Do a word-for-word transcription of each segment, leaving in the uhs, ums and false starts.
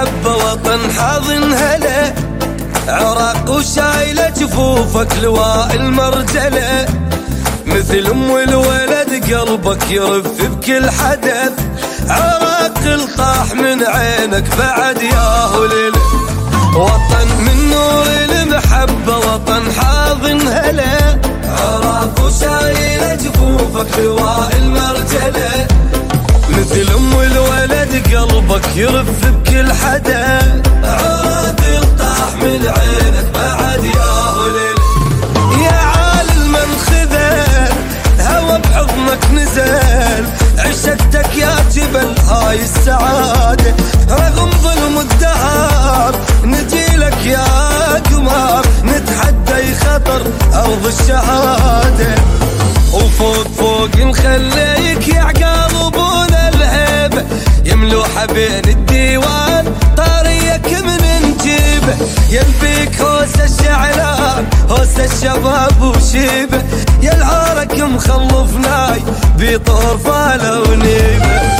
المحبة وطن حاضن هلا، عراق وشايلة جفوفك لواء المرجلة، مثل ام الولد قلبك يرف بكل حدث، عراق طاح من عينك بعد يا هلل، وطن من نور المحبة وطن حاضن هلا، عراق وشايلة جفوفك لواء المرجلة، مثل ام الولد قلبك يرف بكل حدا، عراق طاح من عينك بعد يا هلل، يا عال المنخذل هوى بحضنك نزل، عشقتك يا جبل هاي السعادة، رغم ظلم الدهر نجيلك يا قمر، نتحدى خطر أرض الشهادة، وفوق فوق نخليك يا عقاب ابونا الهيبة، يملوحة بين الديوان طاريك من نجيبه، يلبيك هوس الشعلان هوس الشباب وشيبه، يا العارك مخلفناي بيطور فاله ونيبه.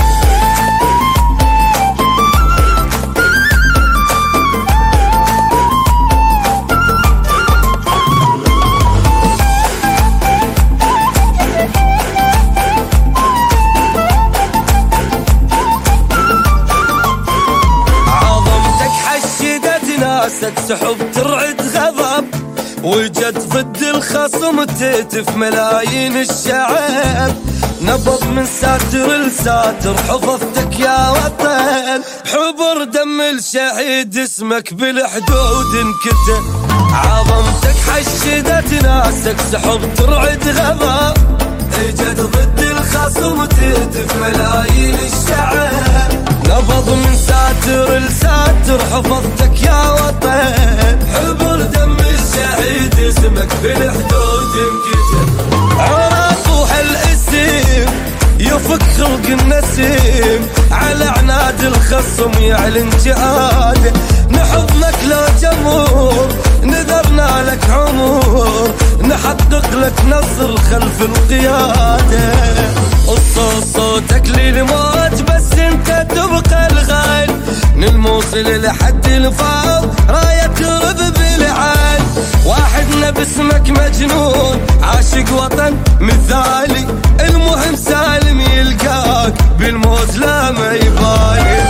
ناسك سحب ترعد غضب، وجد ضد الخصم تهتف ملايين الشعب، نبض من ساتر لساتر حفظتك يا وطن، حبر دم الشهيد اسمك بالحدود انكتب، عظمتك حشدت ناسك سحب ترعد غضب، وجد ضد الخصم تهتف ملايين الشعب، نبض من ساتر لساتر حفظتك يا وطن، حبر دم الشهيد اسمك بالحدود انكتب، عراق وهالاسم يفك خلق النسيم، على عناد الخصم يعلن جهاده، نحضنك لو جمهور نذرنا لك عمور، نحقق لك نصر خلف القيادة، الصوت صوتك للموت بس انت تبقى الغالي، من الموصل لحد الفاض راية ترب بالعال، واحدنا باسمك مجنون عاشق وطن مثالي، المهم سالم يلقاك بالموت لا ما يبالي.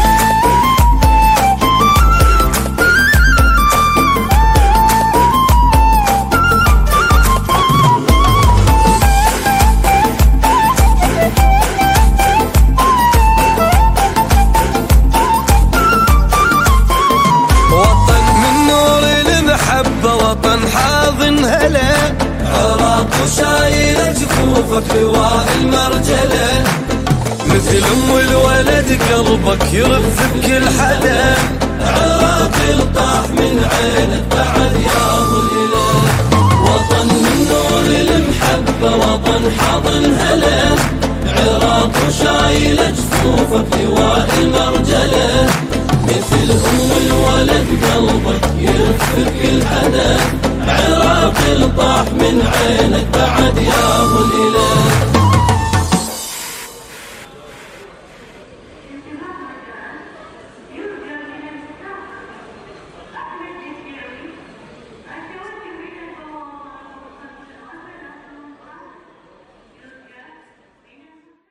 وطن حاضن هلا، عراق وشايلة جفوفك لواء المرجلة، مثل ام الولد قلبك يرف بكل حدا، عراق طاح من عينك بعد يا هلل، وطن من نور المحبة وطن حاضن هلا، عراق وشايلة جفوفك لواء المرجلة، مثل ام الولد قلبك يرف بكل حدا، عراق طاح من عينك بعد يا هلل.